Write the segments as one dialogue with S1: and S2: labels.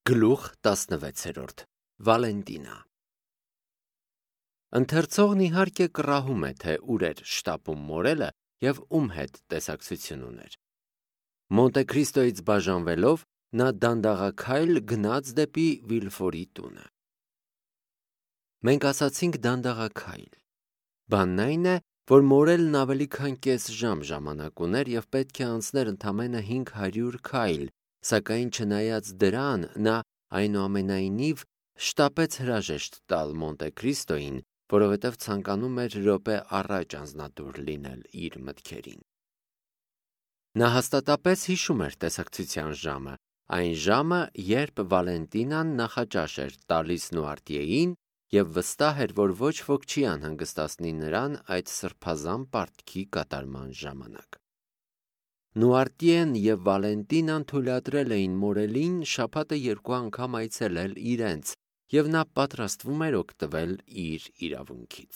S1: Գլուխ 16 Վալենտինա Ընթերցողն իհարկե կռահում է, թե ուր էր շտապում մորելը և ում հետ տեսակցություն ուներ։ Մոնտե Քրիստոյից բաժանվելով, նա դանդաղաքայլ գնաց դեպի Վիլֆորի տունը։ Մենք ասացինք դանդաղաքայլ։ Բանն այն է, որ մորելն ավելի քան կես ժամանակ ուներ և պետք է անցներ ընդամենը 500 քայլ, սակայն չնայած դրան, նա այնուամենայնիվ շտապեց հրաժեշտ տալ Մոնտե Քրիստոյին, որովհետև ցանկանում էր րոպե առաջ անձնատուր լինել իր մտքերին։ Նա հաստատապես հիշում էր տեսակցության ժամը, այն ժամը, երբ Վալենտինան նախաճաշ էր տալիս Նուարտիեին և վստահ էր, որ ոչ ոք չի անհանգստացնի նրան այդ սրբազան պարտքի կատարման ժամանակ։ Նուարտիեն և Վալենտինան թույլատրել էին մորելին շաբաթը 2 անգամ այցելել իրենց, և նա պատրաստվում էր օգտվել իր իրավունքից։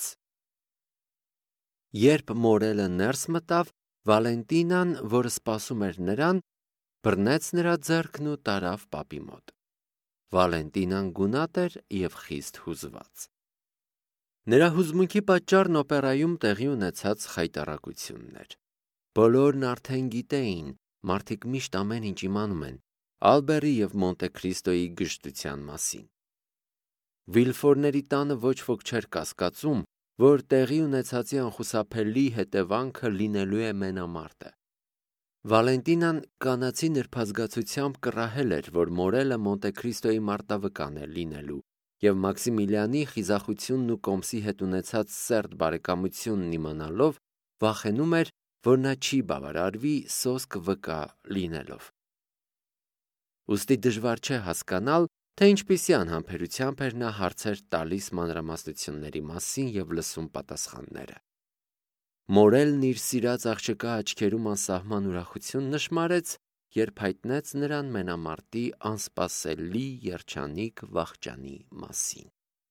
S1: Երբ մորելը ներս մտավ, Վալենտինան, որը սպասում էր նրան, բռնեց նրա ձեռքն ու տարավ պապի մոտ։ Վալենտինան գունատ էր և խիստ հուզված։ Նրա հուզմունքի պատճառն օպերայում տեղի ունեցած խայտառակությունն էր։ Բոլորն արդեն գիտեին, մարդիկ միշտ ամեն ինչ իմանում են, Ալբերի և Մոնտե Քրիստոյի գժտության մասին։ Վիլֆորների տանը ոչ ոք չէր կասկածում, որ տեղի ունեցածի անխուսափելի հետևանքը լինելու է մենամարտը։ Վալենտինան կանացի նրբազգացությամբ կռահել էր, որ մորելը Մոնտե Քրիստոյի մարտավկան է լինելու, և Մաքսիմիլիանի խիզախությունն ու կոմսի հետ ունեցած սերտ բարեկամությունն իմանալով, վախենում էր, որ նա չի բավարարվի սոսկ վկա լինելով։ Ուստի դժվար չէ հասկանալ, թե ինչպիսի անհամբերությամբ էր նա հարցեր տալիս մանրամասնությունների մասին և լսում պատասխանները։ Մորելն իր սիրած աղջկա աչքերում անսահման ուրախություն նշմարեց, երբ հայտնեց նրան մենամարտի անսպասելի երջանիկ վախճանի մասին։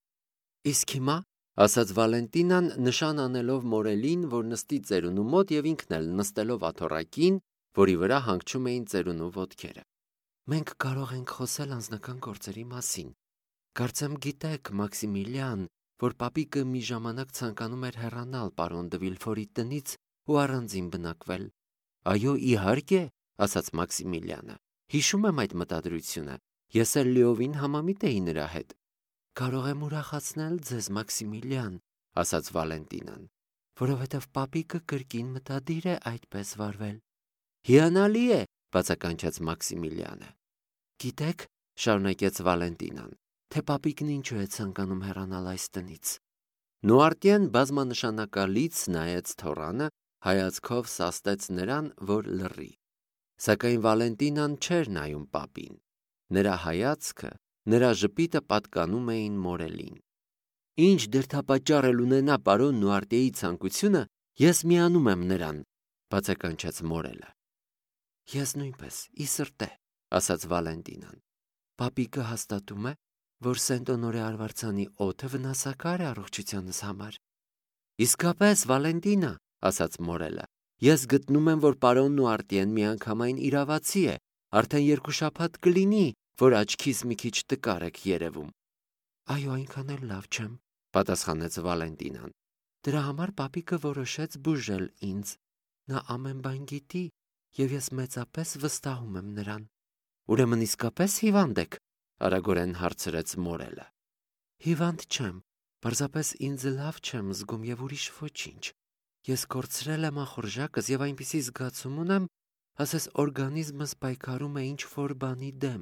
S1: Իսկ հիմա, ասաց Վալենտինան, նշան անելով մորելին, որ նստի ծերունու մոտ և ինքն էլ նստելով աթոռակին, որի վրա հանգչում էին ծերունու ոտքերը։ Մենք կարող ենք խոսել անձնական գործերի մասին։ Կարծեմ գիտեք, Մաքսիմիլիան, որ պապիկը մի ժամանակ ցանկանում էր հեռանալ պարոն դը Վիլֆորի տնից ու առանձին բնակվել։ Այո, իհարկե, ասաց Մաքսիմիլիանը։ Հիշում եմ այդ մտադրությունը։ Ես էլ լիովին համամիտ էի նրա հետ։ Կարող եմ ուրախացնել ձեզ, Մաքսիմիլիան, ասաց Վալենտինան, որովհետև պապիկը կրկին մտադիր է այդպես վարվել։ Հիանալի է, բացականչեց Մաքսիմիլիանը։ Գիտեք, շարունակեց Վալենտինան, թե պապիկն ինչու է ցանկանում հեռանալ այս տնից։ Նուարտիեն բազմանշանակալից նայեց թոռանը, հայացքով սաստեց նրան, որ լռի։ Սակայն Վալենտինան չէր նայում պապին։ Նրա հայացքը, նրա ժպիտը պատկանում էին մորելին։ Ինչ դրդապատճառ էլ ունենա պարոն Նուարտիեի ցանկությունը, ես միանում եմ նրան, բացականչեց մորելը։ Ես նույնպես, ի սրտե, ասաց Վալենտինան։ Պապիկը հաստատում է, որ Սենտ-Օնորե արվարձանի օդը վնասակար է առողջությանս համար։ Իսկապես, Վալենտինա, ասաց մորելը, ես գտնում եմ, որ պարոն Նուարտիեն միանգամայն իրավացի է, արդեն 2 շաբաթ կլինի, որ աչքիս մի քիչ տկար եք երևում։ Այո, այնքան էլ լավ չեմ, պատասխանեց Վալենտինան։ Դրա համար պապիկը որոշեց բուժել ինձ։ Նա ամեն բան գիտի, և ես մեծապես վստահում եմ նրան։ Ուրեմն իսկապես հիվանդ եք, արագորեն հարցրեց մորելը։ Հիվանդ չեմ, պարզապես ինձ լավ չեմ զգում և ուրիշ ոչինչ։ Ես կորցրել եմ ախորժակս և այնպիսի զգացում ունեմ, ասես օրգանիզմս պայքարում է ինչ-որ բանի դեմ։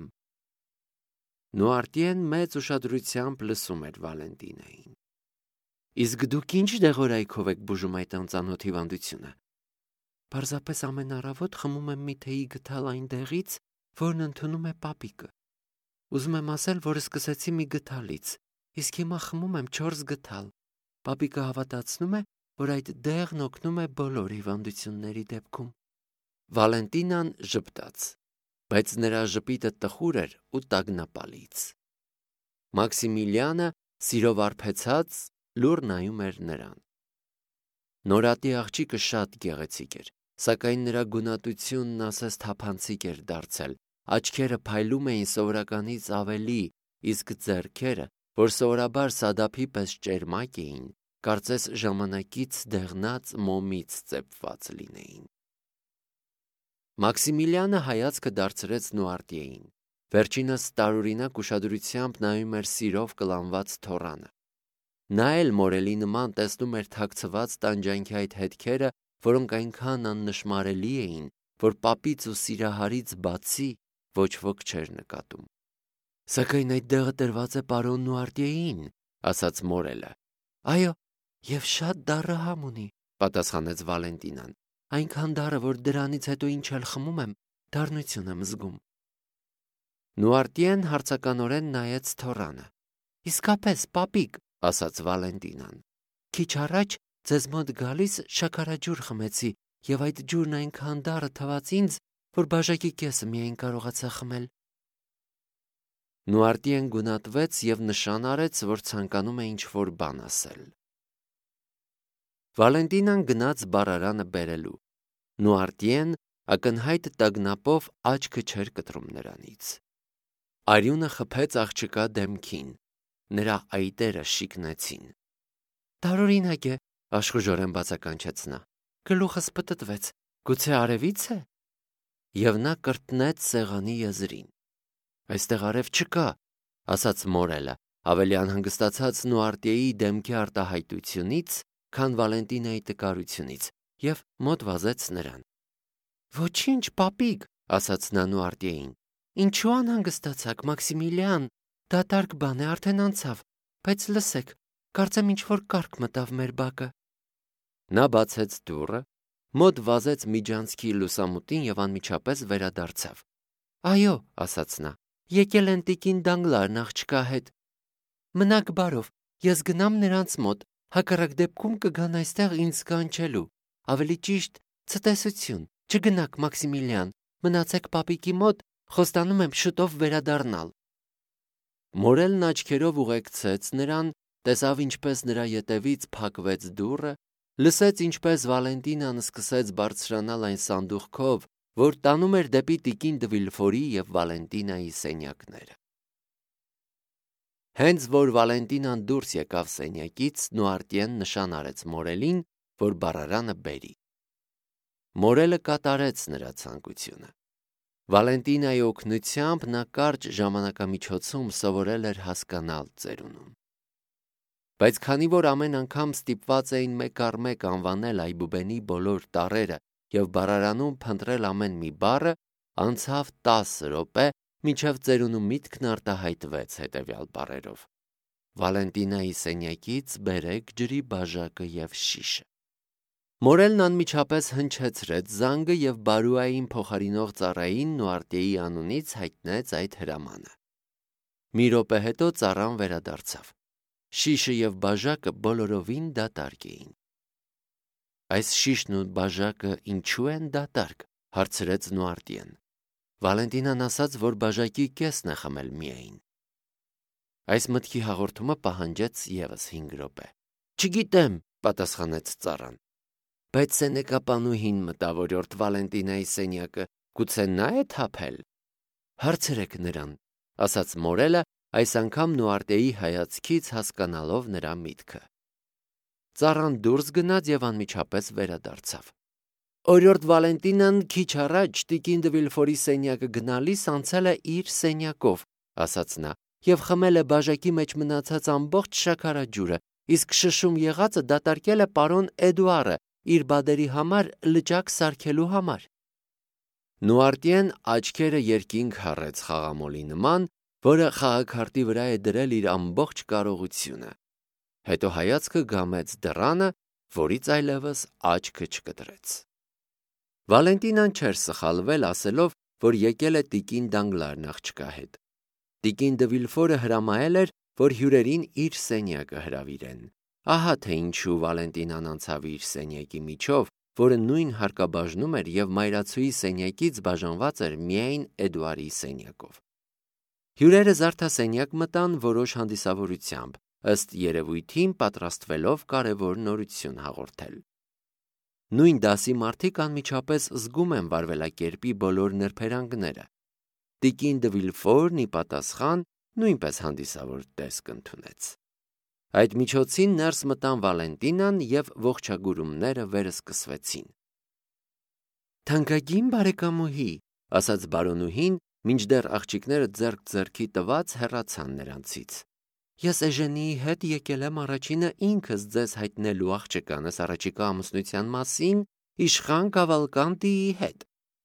S1: Նուարտիեն մեծ ուշադրությամբ լսում էր Վալենտինային։ Իսկ դուք ինչ դեղորայքով եք բուժում այդ անծանոթ հիվանդությունը։ Պարզապես ամեն առավոտ խմում եմ մի թեյի գդալ այն դեղից, որն ընդունում է պապիկը։ Ուզում եմ ասել, որ սկսեցի մի գդալից, իսկ հիմա խմում եմ 4 գդալ։ Պապիկը հավատացնում է, որ այդ դեղն օգնում է բոլոր հիվանդությունների դեպքում։ Վալենտինան ժպտաց, բայց նրա ժպիտը տխուր էր ու տագնապալից։ Մաքսիմիլիանը սիրով արբեցած լուռ նայում էր նրան։ Նորատի աղջիկը շատ գեղեցիկ էր, սակայն նրա գունատությունն ասես թափանցիկ էր դարձել, աչքերը փայլում էին սովորականից ավելի, իսկ ձեռքերը, որ սովորաբար Սադափի պես ճերմակ էին, կարծես ժամանակից դեղնած մոմից ծեփված լինեին։ Մաքսիմիլիանը հայացքը դարձրեց Նուարտիեին։ Վերջինս տարօրինակ ուշադրությամբ նայում էր սիրով կլանված թոռանը։ Նա էլ մորելի նման տեսնում էր թաքցված տանջանքի այդ հետքերը, որոնք այնքան աննշմարելի էին, որ պապից ու սիրահարից բացի ոչ ոք չէր նկատում։ Սակայն այդ դեղը տրված է պարոն Նուարտիեին, ասաց մորելը։ Այո, եւ շատ դառը համ ունի, պատասխանեց Վալենտինան։ Այնքան դառը, որ դրանից հետո ինչ էլ խմում եմ, դառնություն եմ զգում։ Նուարտիեն հարցականորեն նայեց թոռանը։ Իսկապես, պապիկ, ասաց Վալենտինան։ Քիչ առաջ ձեզ մոտ գալիս շաքարաջուր խմեցի, եւ այդ ջուրն այնքան դառը թվաց ինձ, որ բաժակի կեսը միայն կարողացա խմել։ Նուարտիեն գունատվեց եւ նշան արեց, որ ցանկանում է ինչ-որ բան ասել։ Վալենտինան գնաց բառարանը բերելու։ Նուարտիեն ակնհայտ տագնապով աչքը չէր կտրում նրանից։ Արյունը խփեց աղջկա դեմքին։ Նրա այտերը շիկնեցին։ Տարօրինակ է, աշխուժորեն բացականչեց նա։ Գլուխս պտտվեց։ Գուցե արևից է։ Եվ նա կրտնեց սեղանի եզրին։ Այստեղ արև չկա, ասաց մորելը, ավելի անհանգստացած Նուարտիեի դեմքի արտահայտությունից, քան Վալենտինայի տկարությունից, եւ մոտ վազեց նրան։ Ոչինչ, պապիկ, ասաց նա Նուարտիեին։ Ինչու անհանգստացաք, Մաքսիմիլիան, դատարկ բան է, արդեն անցավ, բայց լսեք, կարծեմ ինչ-որ կարգ մտավ մեր բակը։ Նա բացեց դուռը, մոտ վազեց միջանցքի լուսամուտին եւ անմիջապես վերադարձավ։ Այո, ասաց նա, եկել են տիկին Դանգլարն աղջկա հետ։ Մնաք բարով, ես գնամ նրանց մոտ, հակառակ դեպքում կգան այստեղ ինձ կանչելու։ Ավելի ճիշտ, ցտեսություն, չգնաք, Մաքսիմիլիան, մնացեք պապիկի մոտ, խոստանում եմ շուտով վերադառնալ։ Մորելն աչքերով ուղեկցեց նրան, տեսավ ինչպես նրա ետևից փակվեց դուռը, լսեց ինչպես Վալենտինան սկսեց բարձրանալ այն սանդուղքով, որ տանում էր դեպի տիկին Դվիլֆորի եւ Վալենտինայի սենյակները։ Հենց որ Վալենտինան դուրս եկավ սենյակից, Նուարտիեն նշան արեց մորելին, որ բառարանը բերի։ Մորելը կատարեց նրա ցանկությունը։ Վալենտինայի օգնությամբ նա կարճ ժամանակամիջոցում սովորել էր հասկանալ ծերունուն։ Բայց քանի որ ամեն անգամ ստիպված էին մեկ առ մեկ անվանել Այբուբենի բոլոր տառերը եւ բառարանում փնտրել ամեն մի բառը, անցավ 10 րոպե, մինչև ծերունու միտքն արտահայտվեց հետևյալ բառերով. Վալենտինայի սենյակից բերեք ջրի բաժակը եւ շիշը։ Մորելն անմիջապես հնչեցրեց զանգը եւ Բարուային փոխարինող ծառային Նուարտիեի անունից հայտնեց այդ հրամանը։ Մի րոպե հետո ծառան վերադարձավ։ Շիշը եւ բաժակը բոլորովին դատարկ էին։ Այս շիշն ու բաժակը ինչու են դատարկ, հարցրեց Նուարտիեն։ Վալենտինան ասաց, որ բաժակի կեսն է խմել միայն։ Այս մտքի հաղորդումը պահանջեց եւս 5 րոպե։ Չգիտեմ, պատասխանեց ծառան։ Բայց սենեկապանուհին մտավորորդ Վալենտինայի սենյակը, գուցե նա է թափել։ Հարցրեք նրան, ասաց մորելը, այս անգամ Նուարտիեի հայացքից հասկանալով նրա միտքը։ Ծառան դուրս գնաց եւ անմիջապես վերադարձավ։ Օրիորդ Վալենտինան քիչ առաջ տիկին Դվիլֆորի սենյակը գնալիս անցել է իր սենյակով, ասաց նա, եւ խմել է բաժակի մեջ մնացած ամբողջ շաքարաջուրը, իսկ շշում եղածը դատարկել է պարոն Էդուարը իր բադերի համար լճակ սարքելու համար։ Նուարտիեն աչքերը երկինք հառեց խաղամոլի նման, որը խաղաքարտի վրա է դրել իր ամբողջ կարողությունը։ Հետո հայացքը գամեց դռանը, որից այլևս աչքը չկտրեց։ Վալենտինան չէր սխալվել ասելով, որ եկել է տիկին Դանգլարն աղջկա հետ։ Տիկին Դվիլֆորը հրամայել էր, որ հյուրերին իր սենյակը հրավիրեն։ Ահա թե ինչու Վալենտինան անցավ իր սենյակի միջով, որը նույն հարկաբաժնում էր եւ մայրացուի սենյակից բաժանված էր միայն Էդուարի սենյակով։ Հյուրերը զարդասենյակ մտան որոշ հանդիսավորությամբ, ըստ երևույթին պատրաստվելով կարևոր նորություն հաղորդել։ Նույն դասի մարդիկ անմիջապես զգում են վարվելակերպի բոլոր նրբերանգները։ տիկին դը Վիլֆորն ի պատասխան նույնպես հանդիսավոր տեսք ընդունեց։ Այդ միջոցին ներս մտան Վալենտինան և ողջագուրումները վերսկսվեցին։ «Թանկագին բարեկամուհի», ասաց բարոնուհին, մինչդեռ աղջիկները ձեռք ձեռքի տված հեռացան նրանցից։ «Ես Էժենիի հետ եկել եմ առաջինը ինքս ձեզ հայտնելու աղջկանս առաջիկա ամուսնության մասին իշխան Կավալկանտիի հետ»։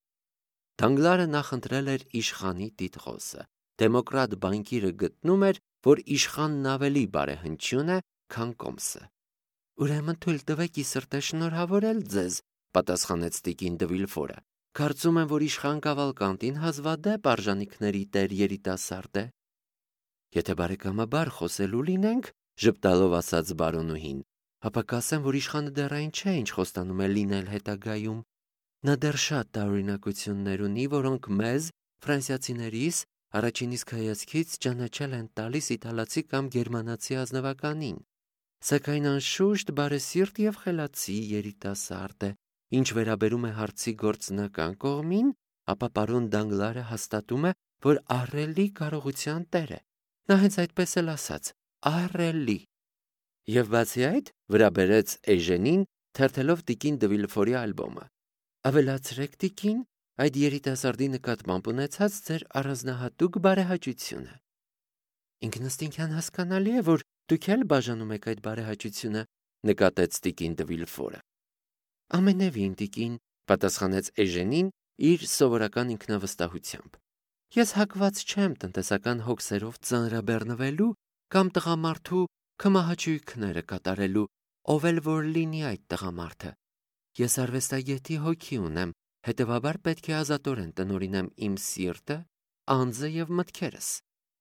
S1: Դանգլարը նախընտրել էր իշխանի տիտղոսը։ Դեմոկրատ բանկիրը գտնում էր, որ իշխանն ավելի բարեհնչյուն է, քան կոմսը։ «Ուրեմն թույլ տվեք ի սրտե շնորհավորել ձեզ», պատասխանեց տիկին դը Վիլֆորը։ «Կարծում եմ, որ իշխան Կավալկանտին հազվադեպ արժանիքների տեր երիտասարդ է»։ «Եթե բարեկամաբար խոսելու լինենք», ժպտալով ասաց բարոնուհին, «ապա կասեմ, որ իշխանը դեռ այն չէ, ինչ խոստանում է լինել հետագայում։ Նա դեռ շատ տարօրինակություններ ունի, որոնք մեզ, ֆրանսիացիներիս, առաջին իսկ հայացքից ճանաչել են տալիս իտալացի կամ գերմանացի ազնվականին։ Սակայն անշուշտ բարեսիրտ և խելացի երիտասարդ է։ Ինչ վերաբերում է հարցի գործնական կողմին, ապա պարոն Դանգլարը հաստատում է, որ ահռելի կարողության տեր է։ Նա հենց այդպես էլ ասաց՝ ահռելի։ Եվ բացի այդ, վրա բերեց Էժենին, թերթելով տիկին դը Վիլֆորի ալբոմը, ավելացրեք, տիկին, այդ երիտասարդի նկատմամբ ունեցած ձեր առանձնահատուկ բարեհաճությունը։ Ինքնըստինքյան հասկանալի է, որ դուք էլ բաժանում եք այդ բարեհաճությունը, նկատեց տիկին դը Վիլֆորը։ Ամենևին, տիկին, պատասխանեց Էժենին իր սովորական ինքնավստահությամբ։ Ես հակված չեմ տնտեսական հոգսերով ծանրաբեռնվելու կամ տղամարդու քմահաճույքները կատարելու, ով էլ որ լինի այդ տղամարդը։ Ես արվեստագետի հոգի ունեմ, հետևաբար պետք է ազատորեն տնօրինեմ իմ սիրտը, անձը և մտքերս։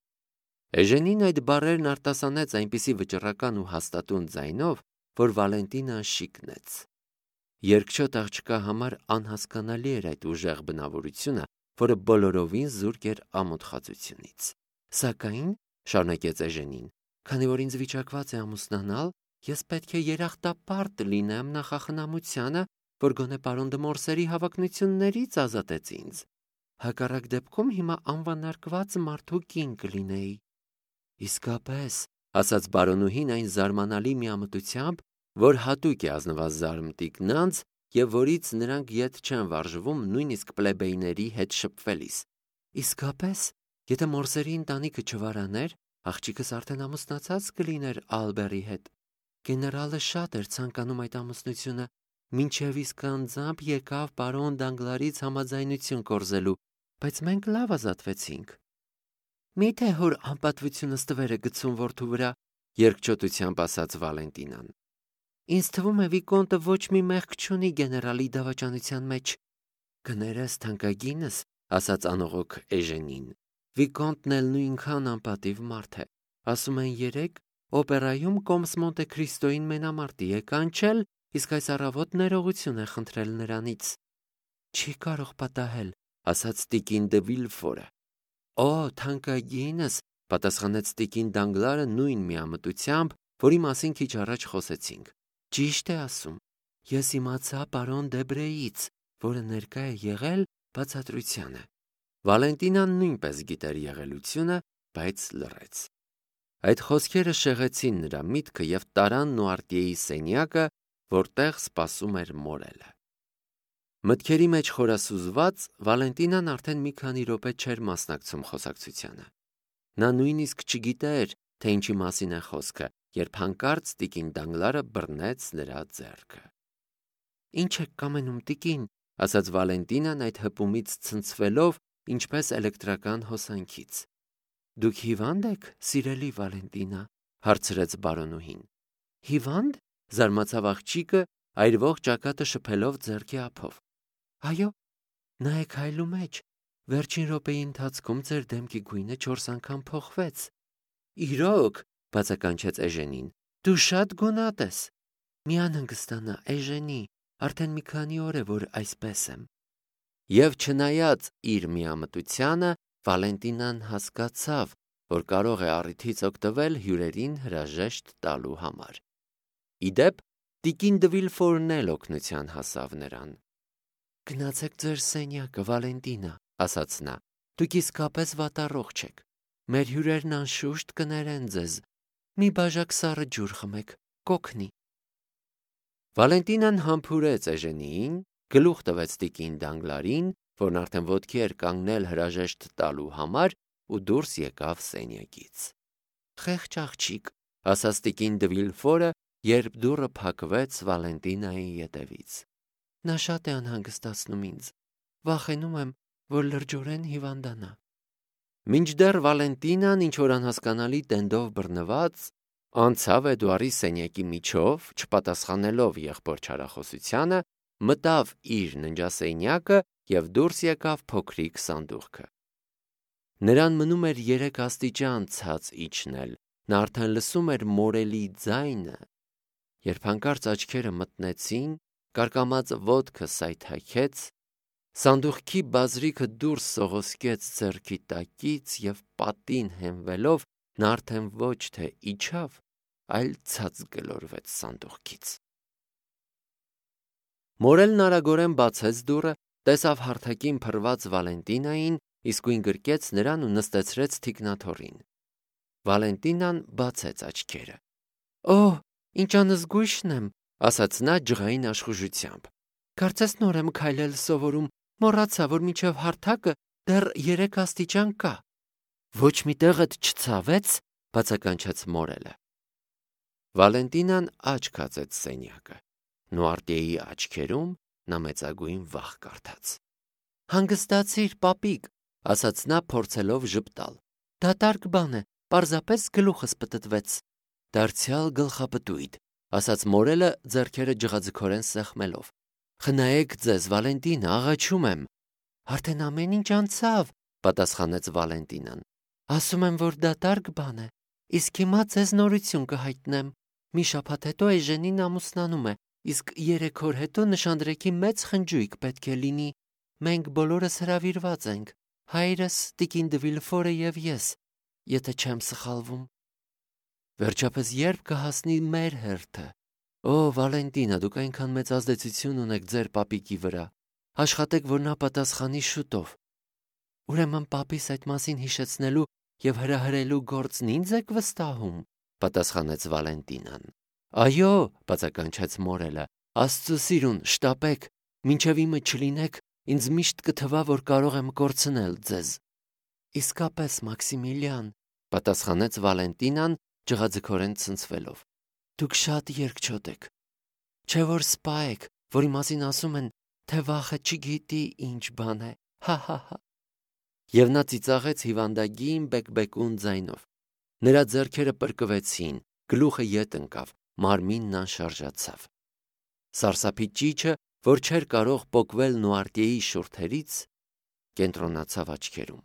S1: Էժենին այդ բառերն արտասանեց այնպիսի վճռական ու հաստատուն ձայնով, որ Վալենտինան շիկնեց։ Երկչոտ աղջկա համար անհասկանալի էր այդ ուժեղ բնավորությունը, որը բոլորովին զուրկ էր ամոթխածությունից։ Սակայն, շարունակեց Էժենին, քանի որ ինձ վիճակված է ամուսնանալ, ես պետք է երախտապարտ լինեմ նախախնամությանը, որ գոնե պարոն դը Մորսերի հավակնություններից ազատեց ինձ։ Հակառակ դեպքում հիմա անվանարկված մարդու կին կլինեի։ Իսկապես, ասաց բարոնուհին այն զարմանալի միամտությամբ, որ հատուկ է ազնվազարմտիկ նանձ և որից նրանք ետ չեն վարժվում նույնիսկ պլեբեյների հետ շփվելիս։ Իսկապես, եթե Մորսերի ընտանիքը չվարաներ, աղջիկս արդեն ամուսնացած կլիներ Ալբերի հետ։ Գեներալը շատ էր ցանկանում այդ ամուսնությունը, մինչև իսկ անձամբ եկավ պարոն Դանգլարից համաձայնություն կորզելու, բայց մենք լավ ազատվեցինք։ Մի՞թե հոր անպատվությունը ստվեր է գցում որդու վրա, երկչոտությամբ ասաց Վալենտինան։ Ինձ թվում է Վիկոնտը ոչ մի մեղք չունի գեներալի դավաճանության մեջ։ Կներես, թանկագինս, ասաց անողոք Էժենին, Վիկոնտն էլ նույնքան անպատիվ մարդ է։ Ասում են երեկ օպերայում կոմս Մոնտե Քրիստոյին մենամարտի է կանչել, իսկ այս առավոտ ներողություն է խնդրել նրանից։ Չի կարող պատահել, ասաց տիկին դը Վիլֆորը։ Օ, թանկագինս, պատասխանեց տիկին Դանգլարը նույն միամտությամբ, որի մասին քիչ առաջ խոսեցինք։ Ճիշտ է ասում։ Ես իմացա պարոն Դեբրեից, որը ներկա է եղել բացատրությանը։ Վալենտինան նույնպես գիտեր եղելությունը, բայց լռեց։ Այդ խոսքերը շեղեցին նրա միտքը և տարան Նուարտիեի սենյակը, որտեղ սպասում էր մորելը։ Մտքերի մեջ խորասուզված, Վալենտինան արդեն մի քանի րոպե չէր մասնակցում խոսակցությանը։ Նա նույնիսկ չգիտեր, թե ինչի մասին է խոսքը, երբ հանկարծ տիկին Դանգլարը բռնեց նրա ձեռքը։ Ինչ եք կամենում, տիկին, ասաց Վալենտինան այդ հպումից ցնցվելով, ինչպես էլեկտրական հոսանքից։ Դուք հիվա՞նդ եք, սիրելի Վալենտինա, հարցրեց բարոնուհին։ Հիվա՞նդ, զարմացավ աղջիկը, այրվող ճակատը շփելով ձեռքի ափով։ Այո, նայեք հայլու մեջ, վերջին րոպեի ընթացքում ձեր դեմքի գույնը 4 անգամ փոխվեց։ Իրոք, բացականչեց Էժենին, դու շատ գունատ ես։ Մի անհանգստանա, Էժենի, արդեն մի քանի օր է, որ այսպես եմ։ Եվ չնայած իր միամտությանը, Վալենտինան հասկացավ, որ կարող է առիթից օգտվել հյուրերին հրաժեշտ տալու համար։ Իդեպ, տիկին դը Վիլֆորն էլ օգնության հասավ նրան։ Գնացեք ձեր սենյակը, Վալենտինա, ասաց նա, Դուք իսկապես վատառողջ եք։ Մեր հյուրերն անշուշտ կներեն ձեզ։ Մի բաժակ սառը ջուր խմեք, կօգնի։ Վալենտինան համբուրեց Էժենիին, գլուխ տվեց տիկին Դանգլարին, որն արդեն ոտքի էր կանգնել հրաժեշտ տալու համար, ու դուրս եկավ սենյակից։ Խեղճ աղջիկ, ասաց տիկին դե Վիլֆորը, երբ դուռը փակվեց Վալենտինայի ետևից։ Նա շատ է անհանգստացնում ինձ։ Վախենում եմ, որ լրջորեն հիվանդանա։ Մինչդեռ Վալենտինան ինչ-որ անհասկանալի տենդով բռնված անցավ Էդուարի սենյակի միջով, չպատասխանելով եղբոր չարախոսությանը, մտավ իր ննջասենյակը և դուրս եկավ փոքրիկ սանդուղքը։ Նրան մնում էր 3 աստիճան ցած իջնել, նա արդեն լսում էր մորելի ձայնը, երբ հանկարծ աչքերը մտնեցին, կարկամած ոտքը սայթաքեց, սանդուղքի բազրիքը դուրս սողոսկեց ձեռքի տակից և պատին հենվելով նա արդեն ոչ թե իջավ, այլ ցած գլորվեց սանդուղքից։ Մորելն արագորեն բացեց դուռը, տեսավ հարթակին փռված Վալենտինային, իսկույն գրկեց նրան ու նստեցրեց թիկնաթոռին։ Վալենտինան բացեց աչքերը։ Օհ, ինչ անզգույշն եմ, ասաց նա ջղային աշխուժությամբ։ Կարծես նոր եմ քայլել սովորում, մոռացա, որ մինչև հարթակը դեռ 3 աստիճան կա։ Ոչ մի տեղդ չցավեց, բացականչեց մորելը։ Վալենտինան աչք հացեց սենյակը։ Նուարտիեի աչքերում նա մեծագույն վախ կարդաց։ Հանգստացիր, պապիկ, ասաց նա փորձելով ժպտալ։ Դատարկ բան է, պարզապես գլուխս պտտվեց։ Դարձյալ գլխապտույտ, ասաց մորելը ձեռքերը ջղաձգորեն սեղմելով։ Խնայեք ձեզ, Վալենտինա, աղաչում եմ։ Արդեն ամեն ինչ անցավ, պատասխանեց Վալենտինան։ Ասում եմ, որ դատարկ բան է, իսկ հիմա ձեզ նորություն կհայտնեմ։ Մի շաբաթ հետո Էժենին ամուսնանում է, իսկ 3 օր հետո նշանդրեքի մեծ խնջույք պետք է լինի։ Մենք բոլորս հրավիրված ենք, հայրս, տիկին դե Վիլֆորը և ես, եթե չեմ սխալվում։ Վերջապես երբ կհասնի մեր հերթը։ Օ, Վալենտինա, դուք այնքան մեծ ազդեցություն ունեք ձեր պապիկի վրա։ Աշխատեք, որ նա պատասխանի շուտով։ Ուրեմն պապիս այդ մասին հիշեցնելու և հրահրելու գործն ինձ եք վստահում, պատասխանեց Վալենտինան։ Այո, բացականչեց մորելը, Աստծո սիրուն, շտապեք, մինչև իմը չլինեք, ինձ միշտ կթվա, որ կարող եմ կորցնել ձեզ։ Իսկապես, Մաքսիմիլիան, պատասխանեց Վալենտինան, ջղաձգորեն ցնցվելով։ Դուք շատ երկչոտ եք։ Չէ որ սպա եք, որի մասին ասում են, թե վախը չգիտի ինչ բան է։ Հա։ Եվ նա ծիծաղեց հիվանդագին բեկբեկուն ձայնով։ Նրա ձեռքերը պրկվեցին, գլուխը ետ ընկավ, մարմինն անշարժացավ։ Սարսափի ճիչը, որ չէր կարող պոկվել Նուարտիեի շուրթերից, կենտրոնացավ աչքերում։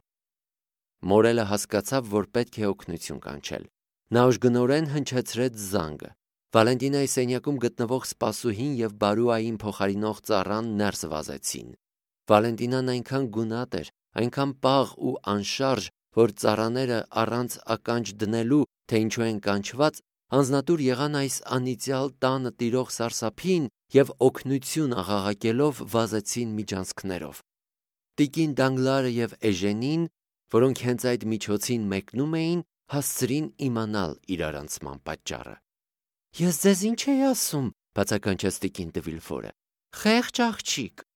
S1: Մորելը հասկացավ, որ պետք է օգնություն կանչել։ Նա ուժգնորեն հնչեցրեց զանգը։ Վալենտինայի սենյակում գտնվող սպասուհին և բարուային փոխարինող ծառան ներս վազեցին։ Վալենտինան այնքան գունատ էր, այնքան պաղ ու անշարժ, որ ծառաները առանց ականջ դնելու, թե ինչու են կանչված, անձնատուր եղան այս անիծյալ տանը տիրող սարսափին և օգնություն աղաղակելով վազեցին միջանցքներով։ Տիկին Դանգլարը և Էժենին, որոնք հենց այդ միջոցին մեկնում էին, հասցրին իմանալ իրարանցման պատճառը։ Ես ձեզ ինչ էի ասում, բացականչեց տիկին դե Վիլֆորը։ Խեղճ աղջիկ,